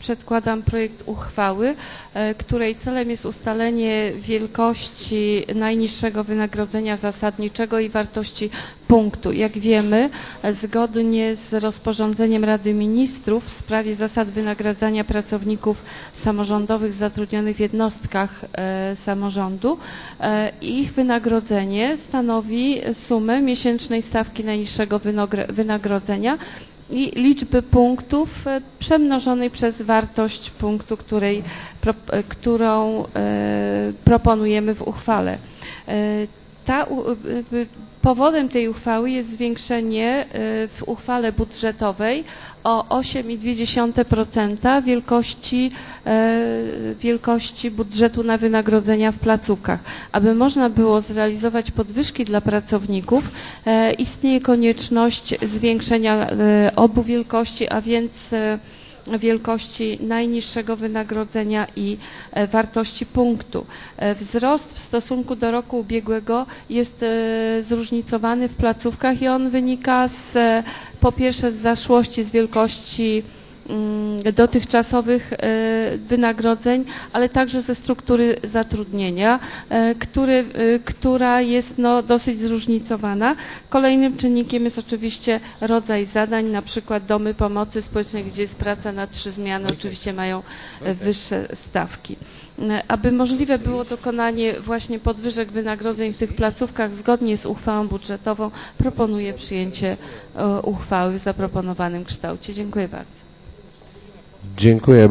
przedkładam projekt uchwały, której celem jest ustalenie wielkości najniższego wynagrodzenia zasadniczego i wartości punktu. Jak wiemy, zgodnie z rozporządzeniem Rady Ministrów w sprawie zasad wynagradzania pracowników samorządowych zatrudnionych w jednostkach samorządu, ich wynagrodzenie stanowi sumę miesięcznej stawki najniższego wynagrodzenia i liczby punktów przemnożonej przez wartość punktu, którą proponujemy w uchwale. Powodem tej uchwały jest zwiększenie w uchwale budżetowej o 8,2% wielkości budżetu na wynagrodzenia w placówkach. Aby można było zrealizować podwyżki dla pracowników, istnieje konieczność zwiększenia obu wielkości, a więc wielkości najniższego wynagrodzenia i wartości punktu. Wzrost w stosunku do roku ubiegłego jest zróżnicowany w placówkach i on wynika po pierwsze z zaszłości, z wielkości dotychczasowych wynagrodzeń, ale także ze struktury zatrudnienia, która jest dosyć zróżnicowana. Kolejnym czynnikiem jest oczywiście rodzaj zadań, na przykład domy pomocy społecznej, gdzie jest praca na 3 zmiany, oczywiście mają wyższe stawki. Aby możliwe było dokonanie właśnie podwyżek wynagrodzeń w tych placówkach zgodnie z uchwałą budżetową, proponuję przyjęcie uchwały w zaproponowanym kształcie. Dziękuję bardzo. Dziękuję.